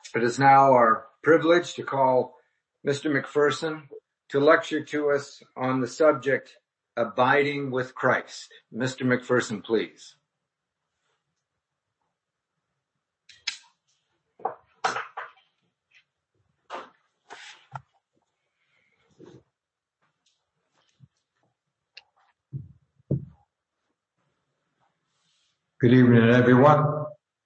It is now our privilege to call Mr. McPherson to lecture to us on the subject, Abiding with Christ. Mr. McPherson, please. Good evening, everyone.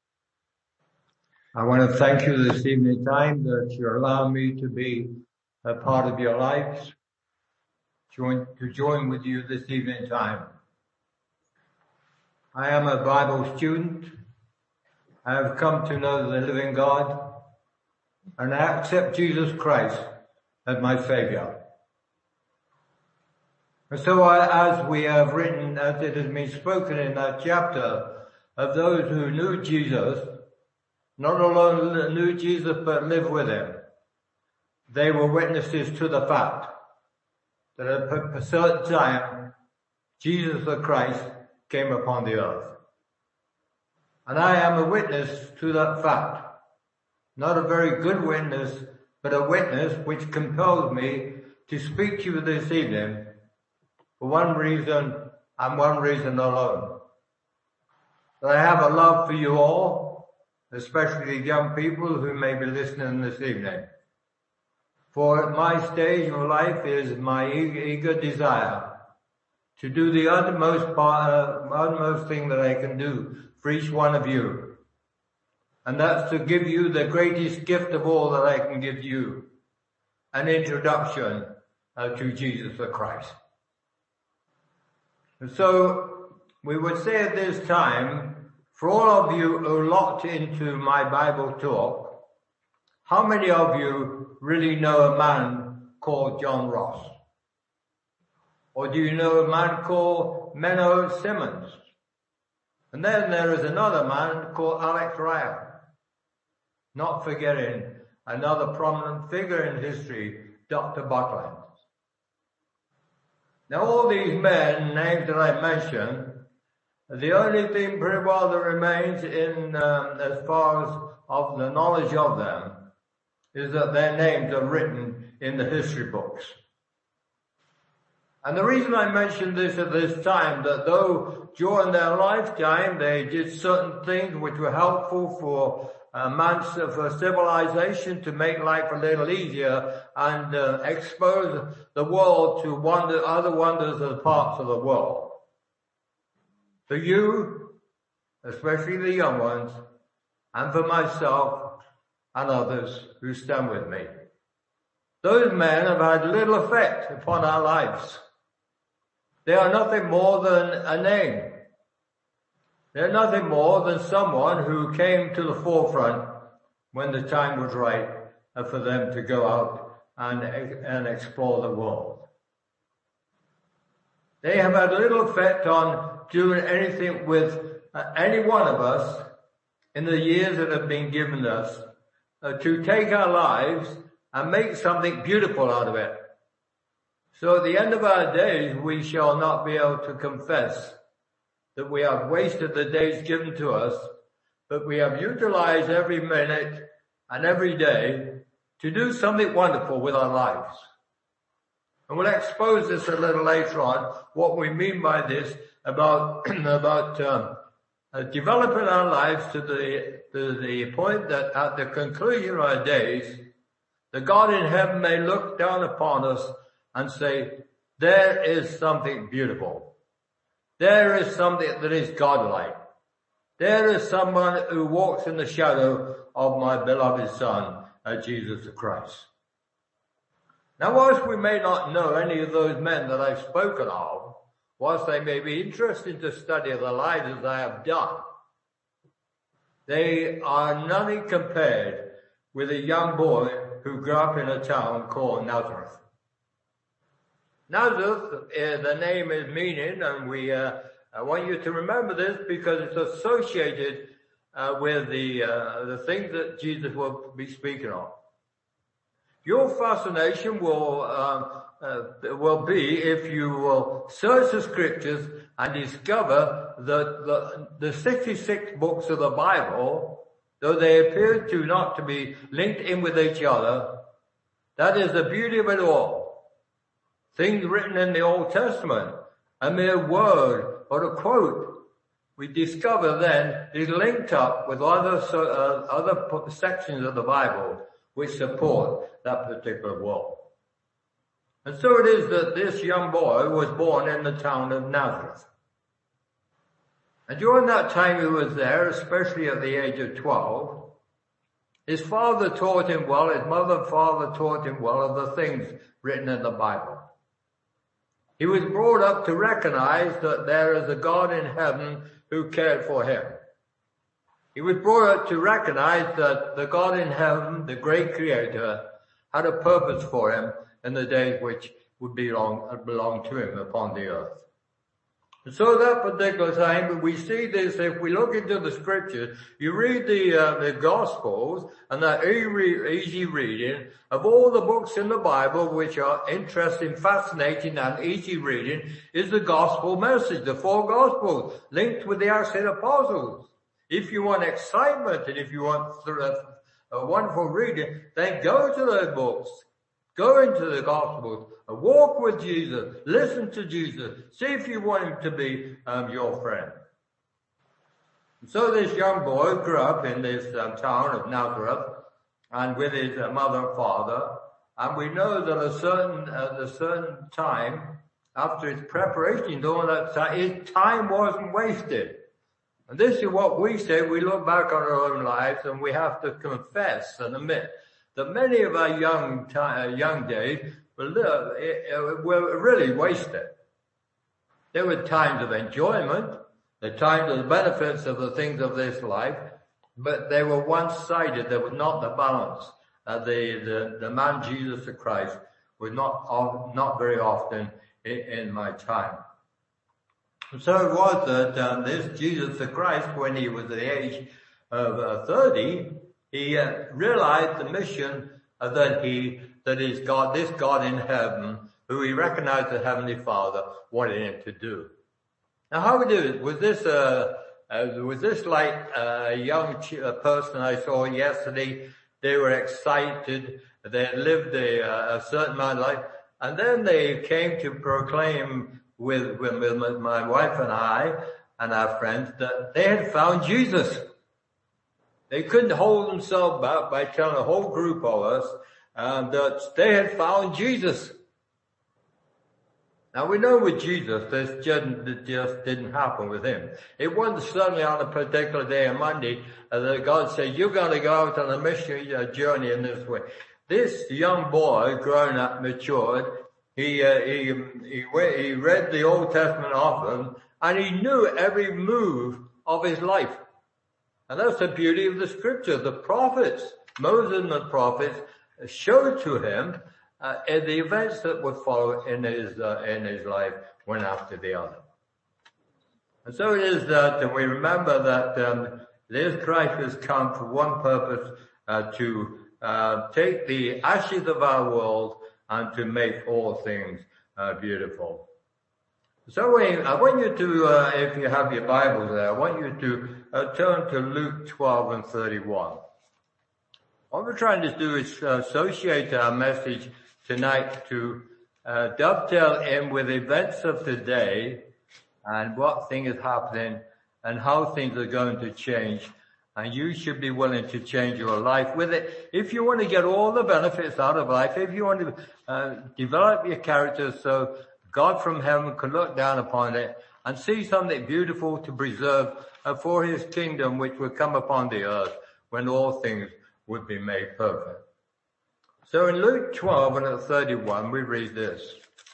I want to thank you this evening time that you allow me to be a part of your lives, to join with you this evening time. I am a Bible student. I have come to know the living God, and I accept Jesus Christ as my Savior. And so as we have written, as it has been spoken in that chapter, of those who knew Jesus, not alone knew Jesus but lived with him, they were witnesses to the fact that at a certain time, Jesus the Christ came upon the earth. And I am a witness to that fact. Not a very good witness, but a witness which compels me to speak to you this evening for one reason and one reason alone. That I have a love for you all, especially the young people who may be listening this evening. For at my stage of life is my eager desire to do the utmost thing that I can do for each one of you. And that's to give you the greatest gift of all that I can give you, an introduction to Jesus the Christ. And so we would say at this time, for all of you who locked into my Bible talk, how many of you really know a man called John Ross? Or do you know a man called Menno Simmons? And then there is another man called Alex Ryan. Not forgetting another prominent figure in history, Dr. Buckland. Now all these men, names that I mentioned, the only thing pretty well that remains in as far as of the knowledge of them is that their names are written in the history books. And the reason I mention this at this time, that though during their lifetime they did certain things which were helpful for for civilization to make life a little easier and expose the world to other wonders of parts of the world. For you, especially the young ones, and for myself and others who stand with me, those men have had little effect upon our lives. They are nothing more than a name. They're nothing more than someone who came to the forefront when the time was right for them to go out and explore the world. They have had little effect on doing anything with any one of us in the years that have been given us to take our lives and make something beautiful out of it. So at the end of our days, we shall not be able to confess that we have wasted the days given to us, but we have utilized every minute and every day to do something wonderful with our lives. And we'll expose this a little later on, what we mean by this, about developing our lives to the point that at the conclusion of our days, the God in heaven may look down upon us and say, there is something beautiful. There is something that is godlike. There is someone who walks in the shadow of my beloved Son, Jesus Christ. Now, whilst we may not know any of those men that I've spoken of, whilst they may be interesting to study their lives as I have done, they are nothing compared with a young boy who grew up in a town called Nazareth. Nazareth, the name is meaning, and I want you to remember this because it's associated with the things that Jesus will be speaking of. Your fascination will be if you will search the scriptures and discover that the 66 books of the Bible though they appear to not to be linked in with each other. That is the beauty of it all. Things written in the Old Testament, a mere word or a quote, we discover then is linked up with other sections of the Bible which support that particular world. And so it is that this young boy was born in the town of Nazareth. And during that time he was there, especially at the age of 12, his father taught him well, his mother and father taught him well of the things written in the Bible. He was brought up to recognize that there is a God in heaven who cared for him. He was brought up to recognize that the God in heaven, the great creator, had a purpose for him in the days which would belong to him upon the earth. And so that particular time, we see this, if we look into the scriptures, you read the Gospels, and that easy reading of all the books in the Bible which are interesting, fascinating, and easy reading, is the gospel message, the four Gospels, linked with the Acts of the Apostles. If you want excitement, and if you want a wonderful reading, then go to those books. Go into the Gospels, walk with Jesus, listen to Jesus, see if you want him to be your friend. So this young boy grew up in this town of Nazareth, and with his mother and father, and we know that at a certain time, after his preparation, during that time, his time wasn't wasted. And this is what we say. We look back on our own lives, and we have to confess and admit that many of our young days were really wasted. There were times of enjoyment, the times of the benefits of the things of this life, but they were one-sided. There was not the balance. The man Jesus Christ was not very often in my time. So it was that this Jesus Christ, when he was at the age of 30, he realized the mission that is God, this God in heaven, who he recognized the Heavenly Father, wanted him to do. Now, how we do it? Was this like a young person I saw yesterday? They were excited. They had lived a certain amount of life, and then they came to proclaim with my wife and I and our friends that they had found Jesus. They couldn't hold themselves back by telling a whole group of us that they had found Jesus. Now we know with Jesus, this just didn't happen with him. It wasn't certainly on a particular day, on Monday, that God said, you're going to go out on a missionary journey in this way. This young boy, grown up, matured, he read the Old Testament often, and he knew every move of his life. And that's the beauty of the scripture. The prophets, Moses and the prophets, showed to him the events that would follow in his life, one after the other. And so it is that we remember that this Christ has come for one purpose, to take the ashes of our world and to make all things beautiful. So I want you to, if you have your Bible there, I want you to turn to Luke 12 and 31. What we're trying to do is associate our message tonight to dovetail in with events of today and what thing is happening and how things are going to change. And you should be willing to change your life with it. If you want to get all the benefits out of life, if you want to develop your character so God from heaven could look down upon it and see something beautiful to preserve for his kingdom, which will come upon the earth when all things would be made perfect. So in Luke 12 and at 31, we read this.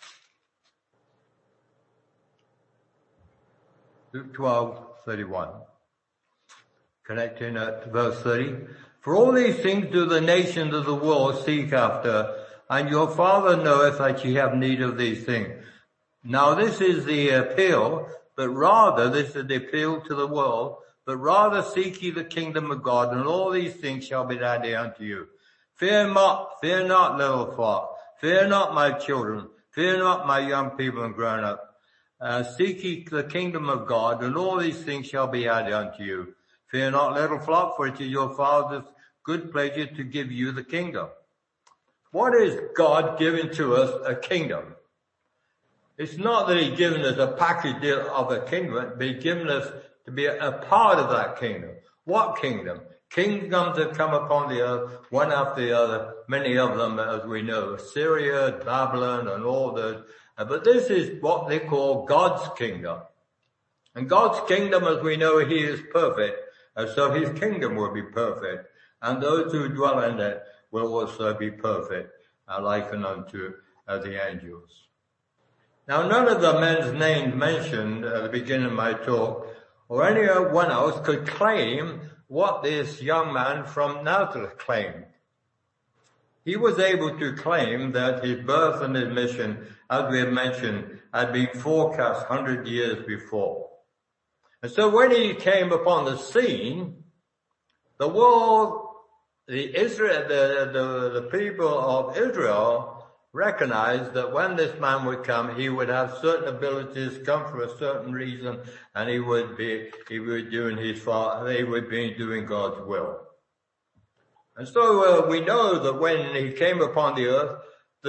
Luke 12:31. Connecting at verse 30. For all these things do the nations of the world seek after, and your Father knoweth that ye have need of these things. Now this is the appeal, but rather, this is the appeal to the world, but rather seek ye the kingdom of God, and all these things shall be added unto you. Fear not, little flock. Fear not, my children. Fear not, my young people and grown up. Seek ye the kingdom of God, and all these things shall be added unto you. Fear not, little flock, for it is your Father's good pleasure to give you the kingdom. What is God giving to us? A kingdom. It's not that he's given us a package deal of a kingdom, but he's given us to be a part of that kingdom. What kingdom? Kingdoms have come upon the earth, one after the other, many of them, as we know, Assyria, Babylon, and all those. But this is what they call God's kingdom. And God's kingdom, as we know, he is perfect, so his kingdom will be perfect. And those who dwell in it will also be perfect, likened unto the angels. Now, none of the men's names mentioned at the beginning of my talk, or anyone else, could claim what this young man from Nazareth claimed. He was able to claim that his birth and his mission, as we have mentioned, had been forecast 100 years before. And so when he came upon the scene, the world, the people of Israel recognized that when this man would come, he would have certain abilities, come for a certain reason, and they would be doing God's will. And so we know that when he came upon the earth,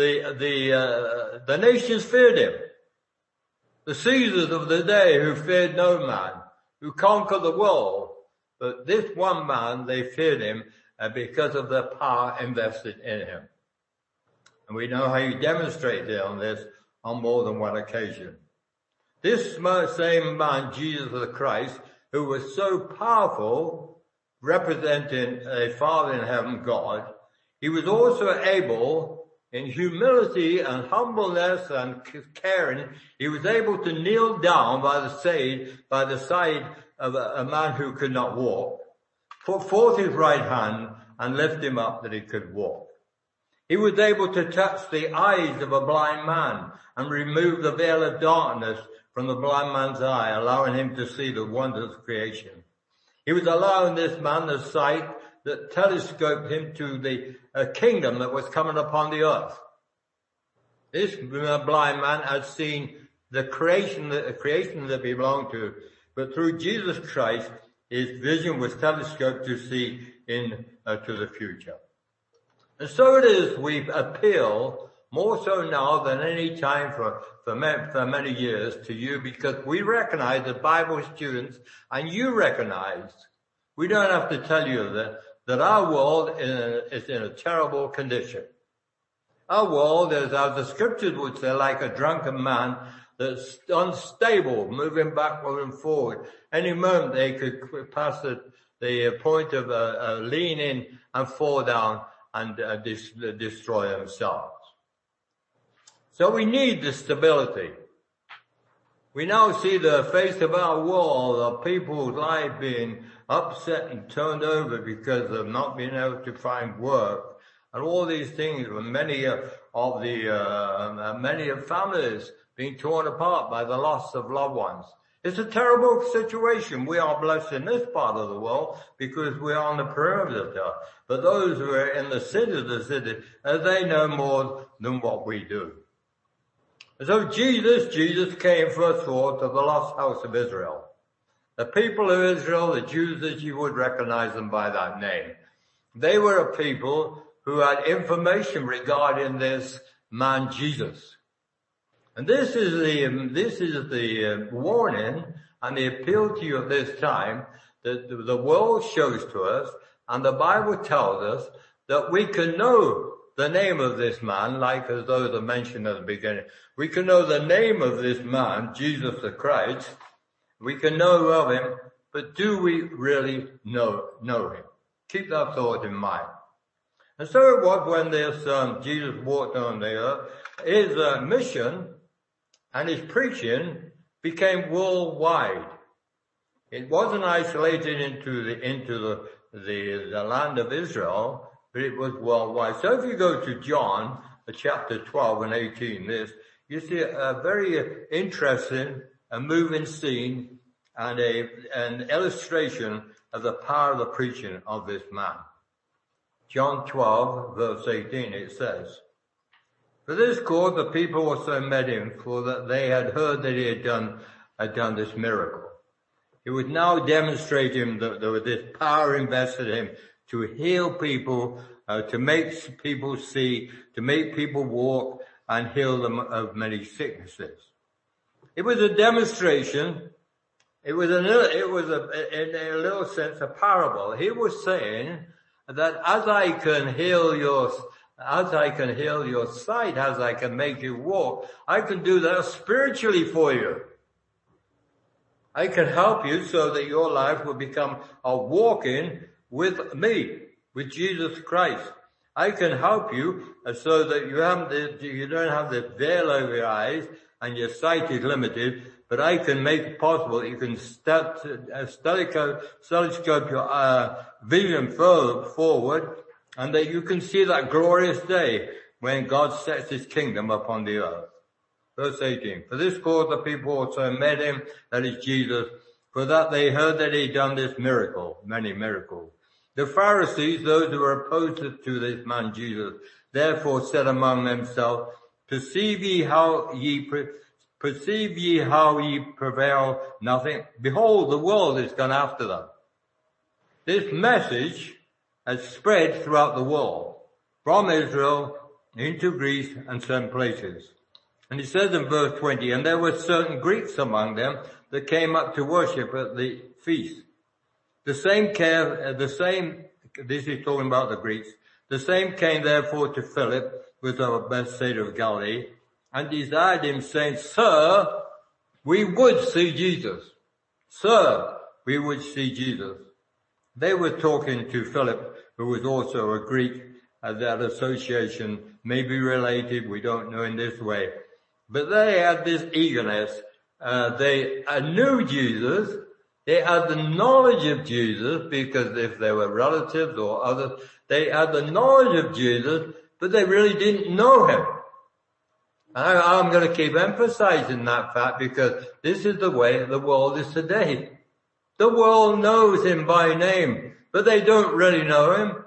the nations feared him. The Caesars of the day who feared no man, who conquered the world. But this one man, they feared him because of the power invested in him. And we know how he demonstrated on this on more than one occasion. This same man, Jesus the Christ, who was so powerful, representing a Father in heaven, God, he was also able, in humility and humbleness and caring, he was able to kneel down by the side of a man who could not walk, put forth his right hand and lift him up that he could walk. He was able to touch the eyes of a blind man and remove the veil of darkness from the blind man's eye, allowing him to see the wonders of creation. He was allowing this man the sight that telescoped him to the kingdom that was coming upon the earth. This blind man had seen the creation that belonged to, but through Jesus Christ, his vision was telescoped to see to the future. And so it is we appeal more so now than any time for many years to you, because we recognize as Bible students, and you recognize, we don't have to tell you that our world is in a terrible condition. Our world is, as the scriptures would say, like a drunken man that's unstable, moving backward and forward. Any moment they could pass the point of leaning and fall down and destroy themselves. So we need the stability. We now see the face of our world of people's life being upset and turned over because of not being able to find work and all these things. Many families being torn apart by the loss of loved ones. It's a terrible situation. We are blessed in this part of the world because we are on the perimeter. But those who are in the city of the city, they know more than what we do. So Jesus came first of all to the lost house of Israel. The people of Israel, the Jews, as you would recognize them by that name. They were a people who had information regarding this man Jesus. And this is the warning and the appeal to you at this time that the world shows to us, and the Bible tells us that we can know the name of this man, like as those are mentioned at the beginning. We can know the name of this man, Jesus the Christ. We can know of him, but do we really know him? Keep that thought in mind. And so it was when this Jesus walked on the earth, his mission and his preaching became worldwide. It wasn't isolated into the land of Israel, but it was worldwide. So if you go to John, chapter 12 and 18, you see a very interesting, a moving scene and an illustration of the power of the preaching of this man. John 12, verse 18, it says, "For this cause the people also met him, for that they had heard that he had done this miracle. It was now demonstrating that there was this power invested in him to heal people, to make people see, to make people walk, and heal them of many sicknesses. It was a demonstration. It was in a little sense, a parable. He was saying that as I can heal your sight, as I can make you walk, I can do that spiritually for you. I can help you so that your life will become a walking with me, with Jesus Christ. I can help you so that you don't have the veil over your eyes and your sight is limited, but I can make it possible that you can telescope your vision further forward, and that you can see that glorious day when God sets his kingdom upon the earth. Verse 18, for this cause the people also met him, that is Jesus, for that they heard that he had done this miracle, many miracles. The Pharisees, those who were opposed to this man Jesus, therefore said among themselves, perceive ye how ye prevail nothing? Behold, the world is gone after them. This message has spread throughout the world, from Israel into Greece and some places. And he says in verse 20, and there were certain Greeks among them that came up to worship at the feast. This is talking about the Greeks. The same came therefore to Philip, with of Bethsaida of Galilee, and desired him, saying, Sir, we would see Jesus. Sir, we would see Jesus. They were talking to Philip, who was also a Greek. That association may be related, we don't know in this way. But they had this eagerness. They knew Jesus. They had the knowledge of Jesus, because if they were relatives or others, they had the knowledge of Jesus, but they really didn't know him. I'm going to keep emphasizing that fact, because this is the way the world is today. The world knows him by name, but they don't really know him.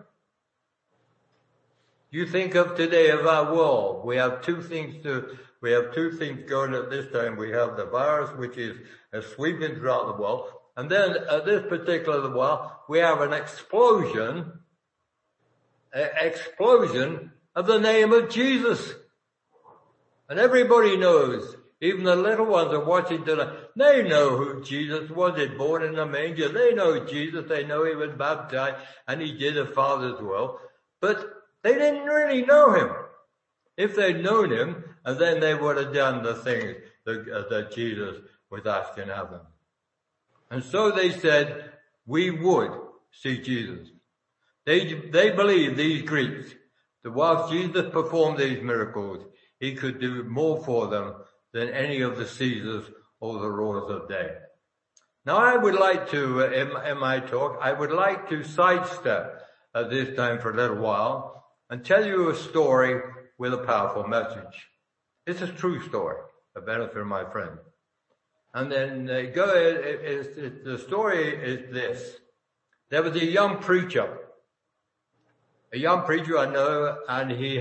You think of today of our world. We have two things going at this time. We have the virus, which is sweeping throughout the world. And then at this particular world, we have an explosion of the name of Jesus. And everybody knows, even the little ones are watching today, they know who Jesus was. He's born in a manger. They know Jesus. They know he was baptized and he did the Father's will. But they didn't really know him. If they'd known him, and then they would have done the things that Jesus was asking of them. And so they said, we would see Jesus. They believed, these Greeks, that whilst Jesus performed these miracles, he could do more for them than any of the Caesars or the rulers of the day. Now I would like to, in my talk, I would like to sidestep at this time for a little while and tell you a story with a powerful message. It's a true story, a benefit of my friend. And then the story is this. There was a young preacher I know, and he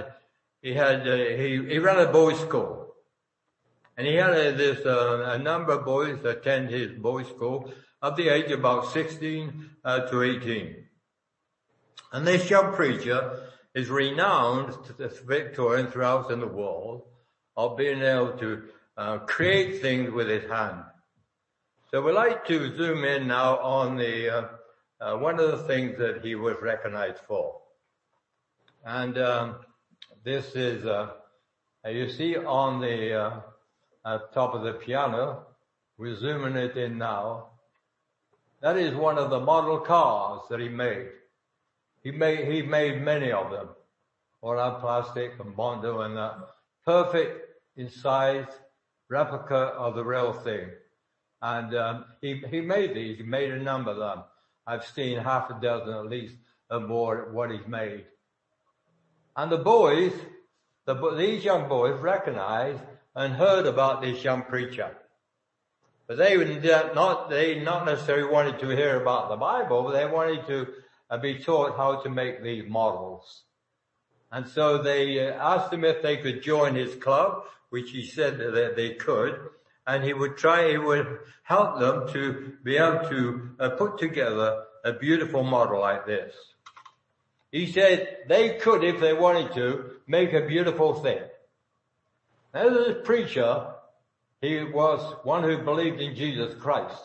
ran a boys' school. And he had a number of boys attend his boys' school of the age of about 16 to 18. And this young preacher is renowned to the Victorian throughout in the world of being able to create things with his hand. So we'd like to zoom in now on the one of the things that he was recognized for. And this is, you see on the top of the piano, we're zooming it in now. That is one of the model cars that he made. He made many of them, all out of plastic and Bondo and that. Perfect in size, replica of the real thing. And he made these. He made a number of them. I've seen half a dozen at least or more what he's made. And the boys, these young boys recognized and heard about this young preacher. But they not necessarily wanted to hear about the Bible, but they wanted to be taught how to make these models. And so they asked him if they could join his club, which he said that they could. and he would help them to be able to put together a beautiful model like this. He said they could, if they wanted to, make a beautiful thing. Now, this preacher, he was one who believed in Jesus Christ.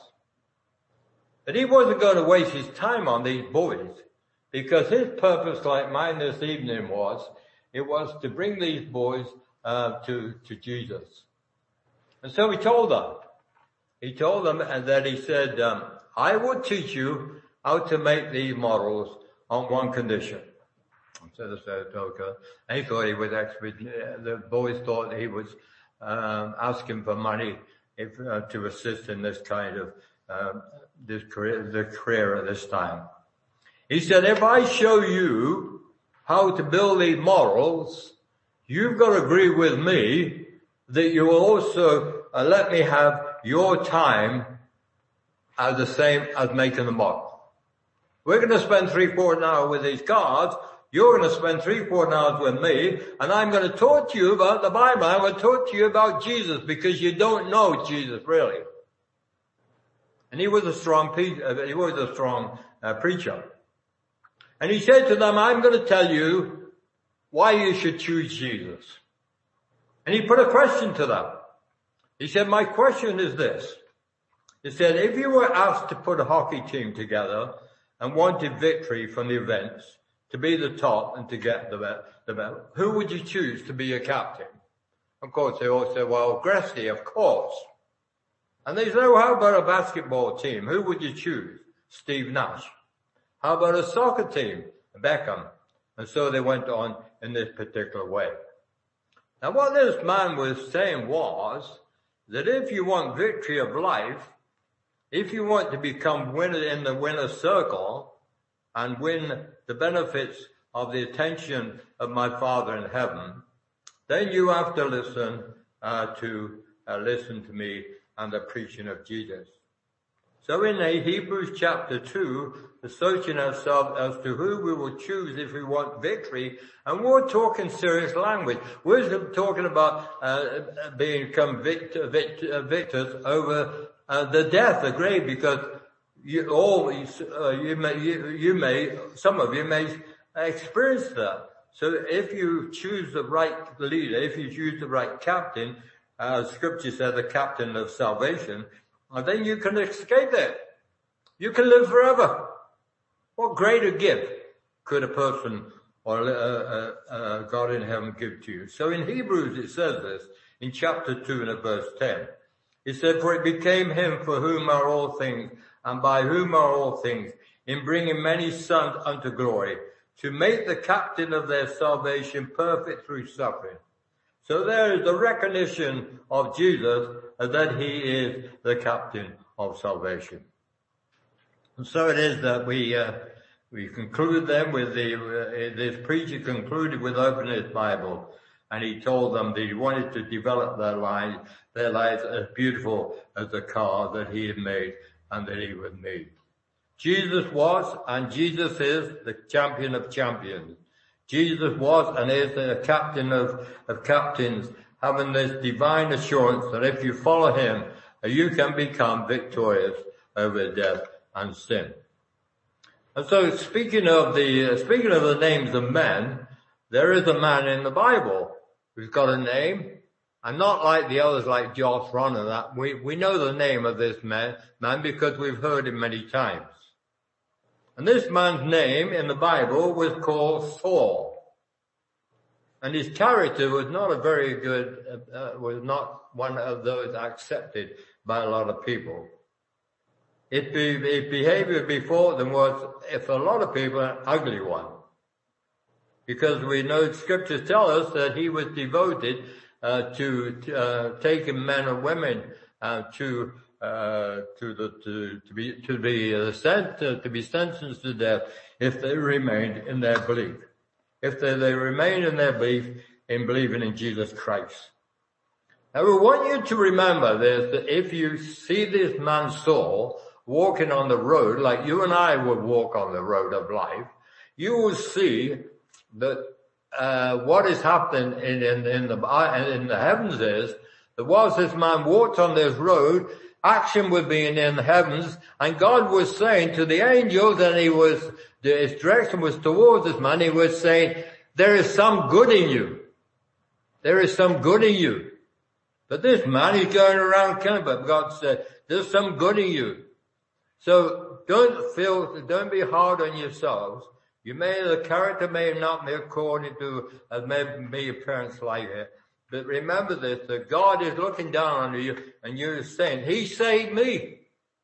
But he wasn't going to waste his time on these boys, because his purpose, like mine this evening, was to bring these boys to Jesus. And so he told them and that he said, I will teach you how to make these models on one condition. So they said, okay. And he thought he was actually, the boys thought he was asking for money to assist in this kind of the career at this time. He said, if I show you how to build these models, you've got to agree with me that you will also let me have your time as the same as making the model. We're going to spend 3-4 hours with these cards. You're going to spend 3-4 hours with me, and I'm going to talk to you about the Bible. I'm going to talk to you about Jesus, because you don't know Jesus really. And he was a strong preacher. And he said to them, I'm going to tell you why you should choose Jesus. And he put a question to them. He said, my question is this. He said, if you were asked to put a hockey team together and wanted victory from the events, to be the top and to get the medal, who would you choose to be your captain? Of course, they all said, well, Gretzky, of course. And they said, well, how about a basketball team? Who would you choose? Steve Nash. How about a soccer team? Beckham. And so they went on in this particular way. Now, what this man was saying was that if you want victory of life, if you want to become winner in the winner's circle and win the benefits of the attention of my Father in heaven, then you have to listen to me and the preaching of Jesus. So in Hebrews chapter 2, we're searching ourselves as to who we will choose if we want victory, and we're talking serious language. We're talking about become victors over the death, the grave, because some of you may experience that. So if you choose the right leader, if you choose the right captain, Scripture says the captain of salvation, then you can escape it. You can live forever. What greater gift could a person or God in heaven give to you? So in Hebrews it says this, in chapter 2 and verse 10. It said, for it became him for whom are all things, and by whom are all things, in bringing many sons unto glory, to make the captain of their salvation perfect through suffering. So there is the recognition of Jesus that he is the captain of salvation. And so it is that we conclude then with this preacher concluded with opening his Bible, and he told them that he wanted to develop their lives as beautiful as the car that he had made and that he would make. Jesus was and Jesus is the champion of champions. Jesus was and is the captain of captains, having this divine assurance that if you follow him, you can become victorious over death and sin. And so speaking of the names of men, there is a man in the Bible who's got a name, and not like the others like Josh, Ron and that. We know the name of this man because we've heard him many times. And this man's name in the Bible was called Saul. And his character was not was not one of those accepted by a lot of people. His behavior before them was, for a lot of people, an ugly one. Because we know scriptures tell us that he was devoted to taking men and women to be sentenced to death if they remained in their belief. If they remained in their belief in believing in Jesus Christ. Now we want you to remember this, that if you see this man Saul walking on the road like you and I would walk on the road of life, you will see that what is happening in the heavens is that whilst this man walked on this road, action was being in the heavens, and God was saying to the angels, and his direction was towards this man, he was saying, there is some good in you. There is some good in you. But this man, he's going around killing, but God said, there's some good in you. So don't be hard on yourselves. The character may not be according to maybe your parents' life here. But remember this, that God is looking down on you and you're saying, he saved me.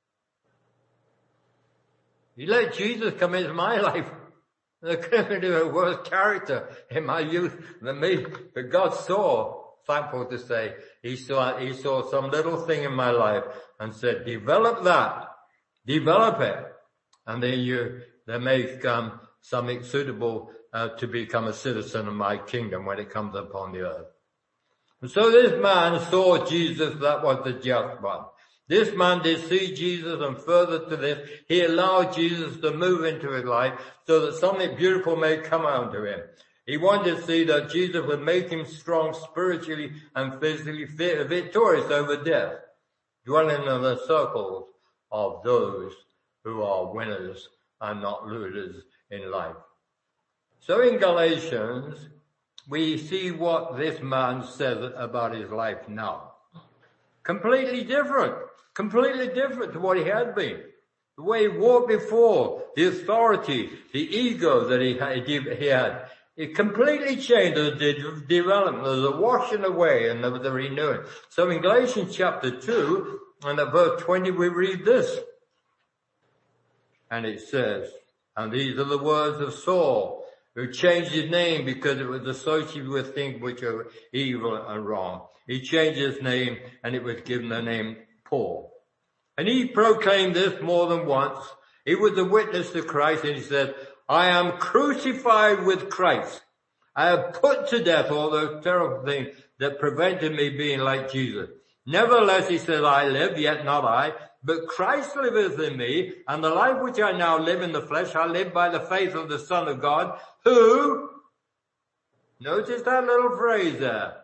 He let Jesus come into my life. There could have been a worse character in my youth than me. But God saw, thankful to say, he saw some little thing in my life and said, develop that. Develop it. And then there may come something suitable to become a citizen of my kingdom when it comes upon the earth. And so this man saw Jesus, that was the just one. This man did see Jesus, and further to this, he allowed Jesus to move into his life so that something beautiful may come out of him. He wanted to see that Jesus would make him strong spiritually and physically victorious over death, dwelling in the circles of those who are winners and not losers in life. So in Galatians, we see what this man says about his life now. Completely different to what he had been. The way he walked before, the authority, the ego that he had. It completely changed the development, the washing away and the renewing. So in Galatians chapter 2 and at verse 20 we read this. And it says, and these are the words of Saul, who changed his name because it was associated with things which are evil and wrong. He changed his name and it was given the name Paul. And he proclaimed this more than once. He was a witness to Christ, and he said, I am crucified with Christ. I have put to death all those terrible things that prevented me being like Jesus. Nevertheless, he said, I live, yet not I, but Christ liveth in me, and the life which I now live in the flesh, I live by the faith of the Son of God, who, notice that little phrase there,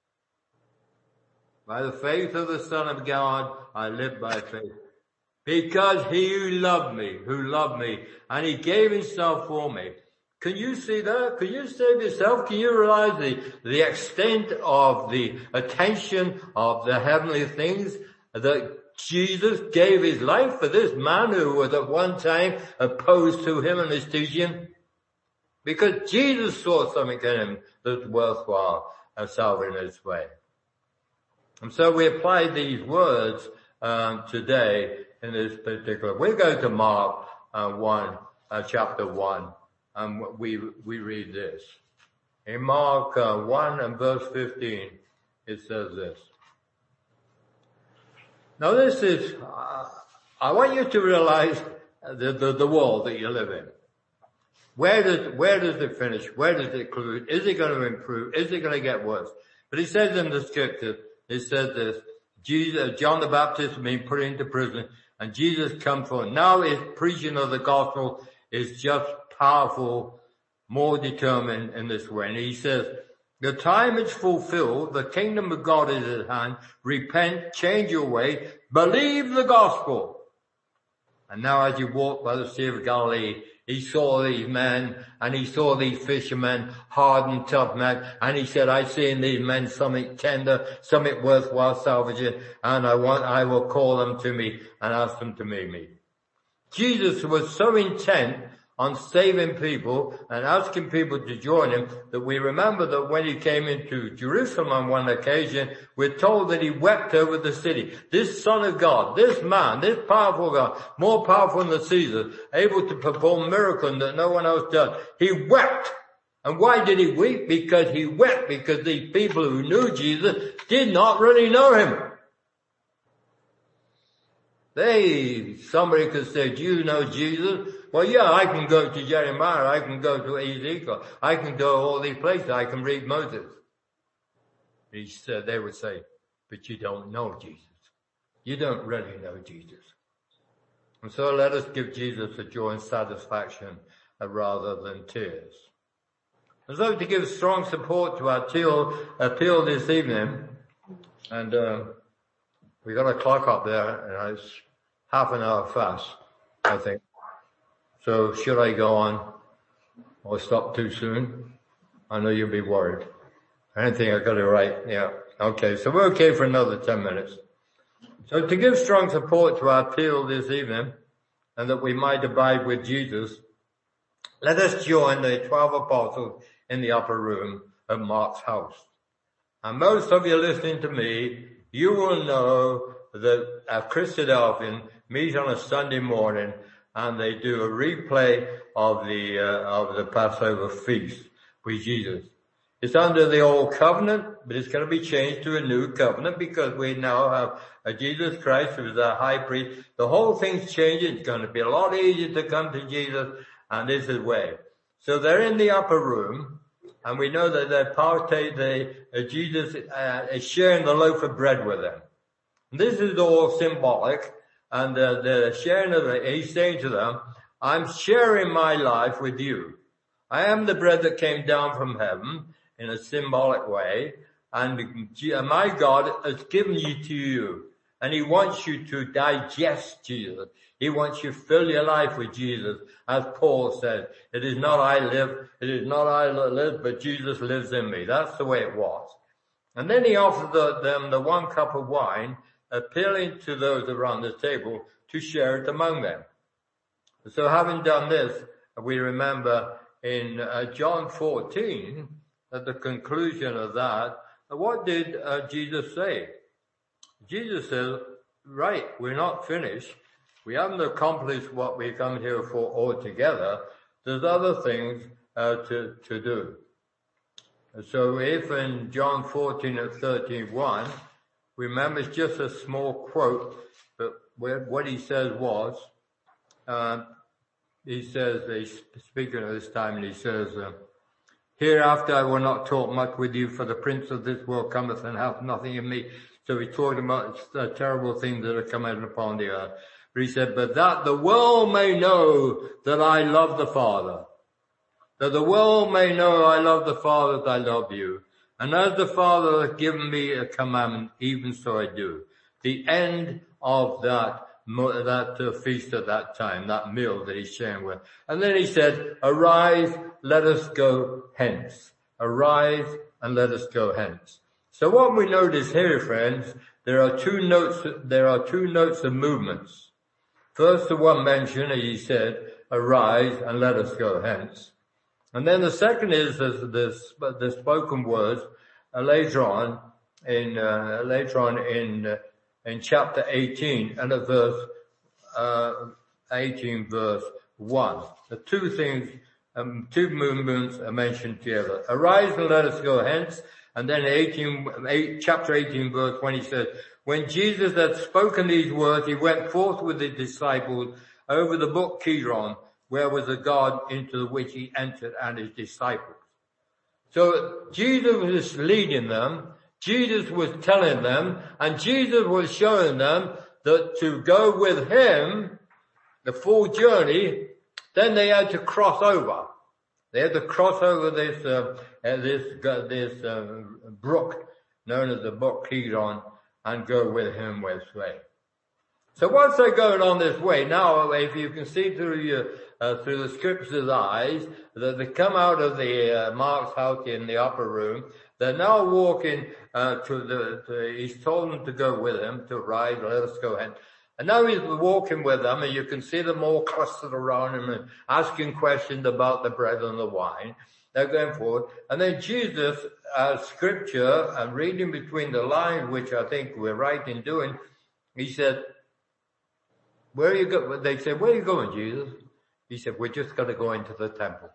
by the faith of the Son of God, I live by faith. Because he who loved me, and he gave himself for me. Can you see that? Can you save yourself? Can you realize the extent of the attention of the heavenly things that Jesus gave his life for this man who was at one time opposed to him and his teaching? Because Jesus saw something in him that's worthwhile and salving his way. And so we apply these words today in this particular. We go to Mark chapter 1, and we read this. In Mark 1 and verse 15, it says this. Now this is, I want you to realize the world that you live in. Where does it finish? Where does it conclude? Is it going to improve? Is it going to get worse? But he says in the scripture, it says this, John the Baptist has been put into prison, and Jesus come forth. Now his preaching of the gospel is just powerful, more determined in this way. And he says, the time is fulfilled, the kingdom of God is at hand, repent, change your way, believe the gospel. And now as you walk by the Sea of Galilee, he saw these men, and he saw these fishermen, hard and tough men, and he said, I see in these men something tender, something worthwhile salvaging, and I will call them to me and ask them to meet me. Jesus was so intent on saving people and asking people to join him that we remember that when he came into Jerusalem on one occasion, we're told that he wept over the city. This Son of God, this man, this powerful God, more powerful than Caesar, able to perform miracles that no one else does. He wept. And why did he weep? Because he wept because these people who knew Jesus did not really know him. Somebody could say, do you know Jesus? Well, yeah, I can go to Jeremiah, I can go to Ezekiel, I can go to all these places, I can read Moses. They would say, but you don't know Jesus. You don't really know Jesus. And so let us give Jesus a joy and satisfaction rather than tears. And so to give strong support to our appeal this evening, And we got a clock up there, and it's half an hour fast, I think. So should I go on or stop too soon? I know you'll be worried. I don't think I got it right. Yeah. Okay. So we're okay for another 10 minutes. So to give strong support to our appeal this evening, and that we might abide with Jesus, let us join the 12 apostles in the upper room of Mark's house. And most of you listening to me, you will know that Christadelphian meet on a Sunday morning, and they do a replay of the Passover feast with Jesus. It's under the old covenant, but it's going to be changed to a new covenant because we now have a Jesus Christ who is our high priest. The whole thing's changing. It's going to be a lot easier to come to Jesus, and this is the way. So they're in the upper room, and we know that Jesus is sharing the loaf of bread with them. And this is all symbolic, and the sharing of it, he's saying to them, I'm sharing my life with you. I am the bread that came down from heaven in a symbolic way, and my God has given you to you, and he wants you to digest Jesus. He wants you to fill your life with Jesus. As Paul said, it is not I live, but Jesus lives in me. That's the way it was. And then he offered them the 1 cup of wine, appealing to those around the table to share it among them. So having done this, we remember in John 14, at the conclusion of that, what did Jesus say? Jesus says, right, we're not finished. We haven't accomplished what we come here for altogether. There's other things to do. So if in John 14 at 31, remember it's just a small quote, but what he says was, he says, he's speaking at this time, and he says, hereafter I will not talk much with you, for the prince of this world cometh and hath nothing in me. So he's talking about the terrible things that are coming upon the earth. But he said, but that the world may know that I love the Father. That the world may know I love the Father, that I love you. And as the Father hath given me a commandment, even so I do. The end of that feast at that time, that meal that he's sharing with. And then he said, arise, let us go hence. Arise and let us go hence. So what we notice here, friends, there are two notes of movements. First, the one mentioned, as he said, arise and let us go hence. And then the second is the spoken words later on in chapter 18 and at verse 18, verse 1. The two things, two movements are mentioned together. Arise and let us go hence. And then chapter 18, verse 20 says, when Jesus had spoken these words, he went forth with his disciples over the brook Kidron, where was a garden into which he entered, and his disciples. So Jesus was leading them, Jesus was telling them, and Jesus was showing them that to go with him, the full journey, then they had to cross over. They had to cross over this brook known as the brook Kidron and go with him this way. So once they're going on this way, now if you can see through the scripture's eyes, that they come out of the Mark's house in the upper room, they're now walking he's told them to go with him, to ride, let us go ahead. And now he's walking with them, and you can see them all clustered around him and asking questions about the bread and the wine. They're going forward. And then Jesus, scripture, and reading between the lines, which I think we're right in doing, he said, where are you going? They said, where are you going, Jesus? He said, we're just going to go into the temple.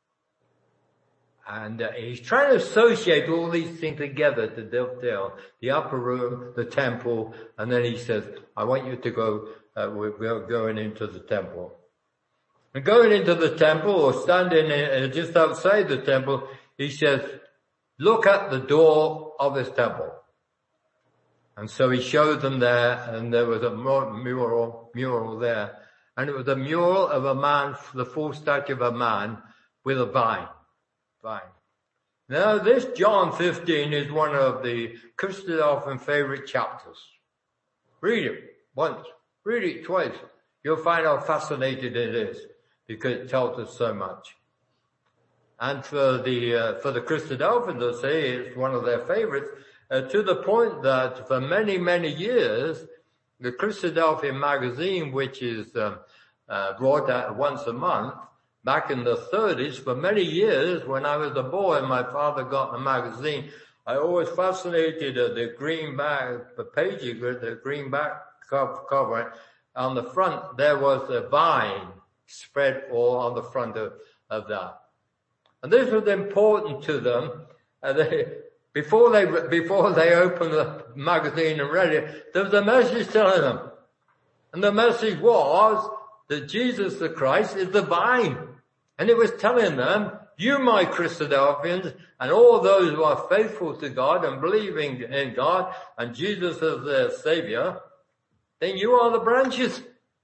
And he's trying to associate all these things together to dovetail the upper room, the temple, and then he says, I want you to go, we're going into the temple. And going into the temple, or standing just outside the temple, he says, look at the door of this temple. And so he showed them there, and there was a mural there. And it was a mural of a man, the full statue of a man with a vine. Now this John 15 is one of the Christadelphian favorite chapters. Read it once, read it twice. You'll find how fascinating it is because it tells us so much. And for the Christadelphians, they'll say it's one of their favorites, to the point that for many, many years, the Christadelphian magazine, which is brought out once a month, back in the 30s, for many years, when I was a boy and my father got the magazine, I always fascinated at the green back, the pages with the green back cover. On the front, there was a vine spread all on the front of that. And this was important to them. Before they opened the magazine and read it, there was a message telling them. And the message was that Jesus the Christ is the vine. And it was telling them, you, my Christadelphians, and all those who are faithful to God and believing in God and Jesus as their Savior, then you are the branches.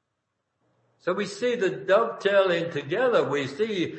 So we see the dovetailing together. We see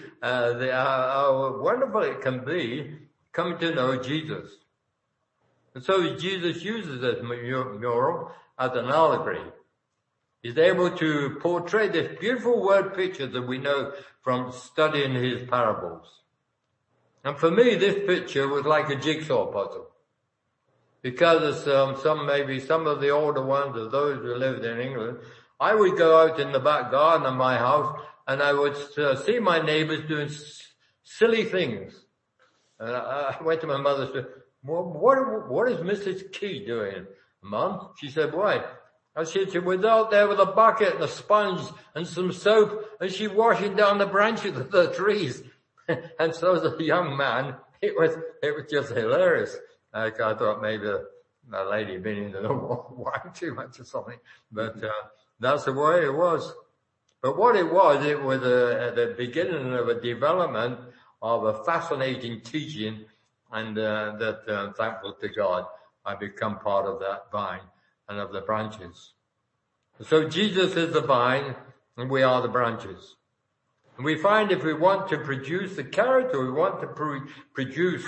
how wonderful it can be coming to know Jesus. And so Jesus uses this mural as an allegory. He's able to portray this beautiful word picture that we know from studying his parables. And for me, this picture was like a jigsaw puzzle. Because some of the older ones, or those who lived in England, I would go out in the back garden of my house and I would see my neighbors doing silly things. And I went to my mother and said, well, what is Mrs. Key doing, Mum? She said, why? And she was out there with a bucket and a sponge and some soap, and she washing down the branches of the trees. And so as a young man, it was just hilarious. I thought maybe a lady had been in the wine too much or something, but that's the way it was. But what it was the beginning of a development of a fascinating teaching, and that thankful to God, I become part of that vine and of the branches. So Jesus is the vine, and we are the branches. And we find if we want to produce the character, we want to produce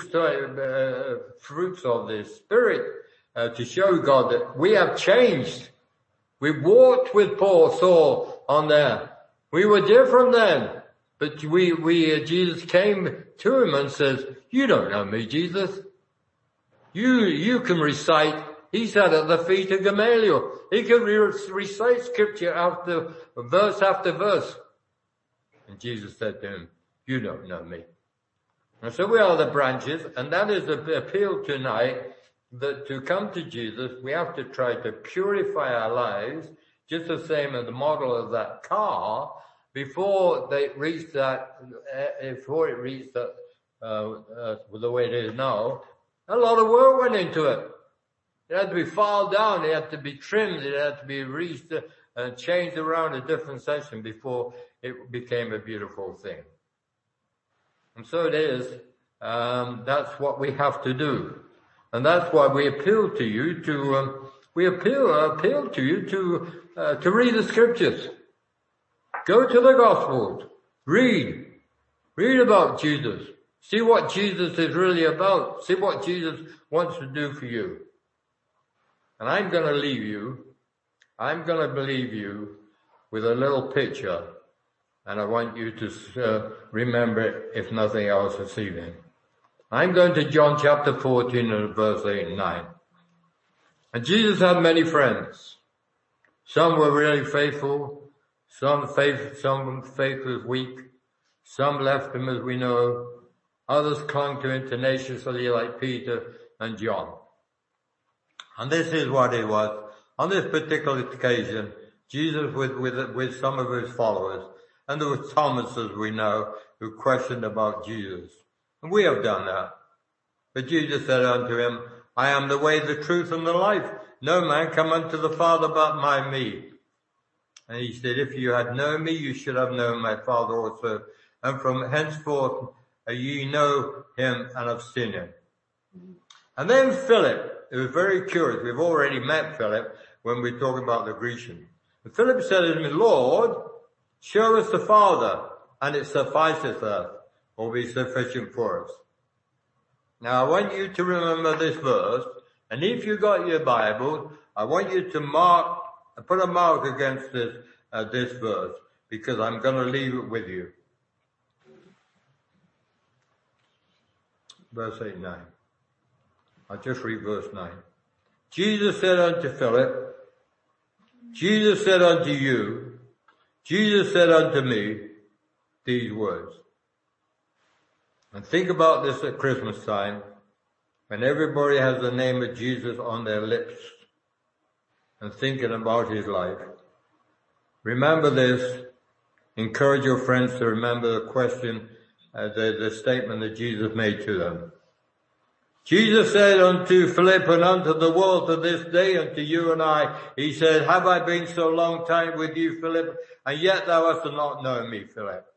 fruits of the Spirit, to show God that we have changed. We walked with Saul on there. We were different then. But Jesus came to him and says, you don't know me, Jesus. You can recite. He sat at the feet of Gamaliel. He could recite scripture after verse. And Jesus said to him, you don't know me. And so we are the branches, and that is the appeal tonight, that to come to Jesus, we have to try to purify our lives, just the same as the model of that car, before it reached the way it is now. A lot of work went into it. It had to be filed down, it had to be trimmed, it had to be and changed around a different section before it became a beautiful thing. And so it is, that's what we have to do. And that's why we appeal to you to read the scriptures. Go to the Gospels. Read about Jesus. See what Jesus is really about. See what Jesus wants to do for you. And I'm going to believe you with a little picture. And I want you to remember it, if nothing else, this evening. I'm going to John chapter 14 and verse 8 and 9. And Jesus had many friends. Some were really faithful. Some faith was weak. Some left him, as we know. Others clung to him tenaciously, like Peter and John. And this is what it was. On this particular occasion, Jesus with some of his followers, and there was Thomas, as we know, who questioned about Jesus. And we have done that. But Jesus said unto him, I am the way, the truth, and the life. No man come unto the Father but by me. And he said, if you had known me, you should have known my Father also. And from henceforth ye know him and have seen him. And then Philip, it was very curious. We've already met Philip when we're talking about the Grecian. And Philip said to me, Lord, show us the Father, and it sufficeth us, or be sufficient for us. Now I want you to remember this verse, and if you got your Bible, I want you to put a mark against this verse, because I'm going to leave it with you. Verse 8-9. I'll just read verse 9. Jesus said unto Philip, Jesus said unto you, Jesus said unto me these words. And think about this at Christmas time, when everybody has the name of Jesus on their lips and thinking about his life. Remember this. Encourage your friends to remember the question, the statement that Jesus made to them. Jesus said unto Philip and unto the world to this day, unto you and I, he said, have I been so long time with you, Philip, and yet thou hast not known me, Philip?